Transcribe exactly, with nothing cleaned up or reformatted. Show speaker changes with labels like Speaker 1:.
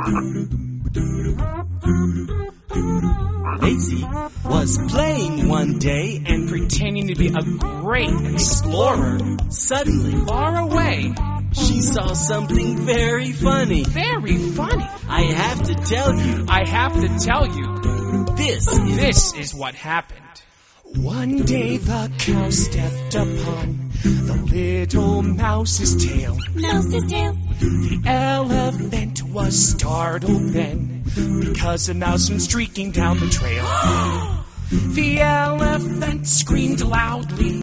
Speaker 1: Daisy was playing one day and
Speaker 2: pretending to be a great explorer.
Speaker 1: Suddenly,
Speaker 2: Far away.
Speaker 1: she saw something very funny.
Speaker 2: Very funny.
Speaker 1: I have to tell you,
Speaker 2: I have to tell you,
Speaker 1: this is...
Speaker 2: this is what happened. One day the cow stepped upon the little mouse's tail.
Speaker 3: Mouse's tail.
Speaker 2: The elephant was startled then, because a mouse went streaking down the trail. The elephant screamed loudly.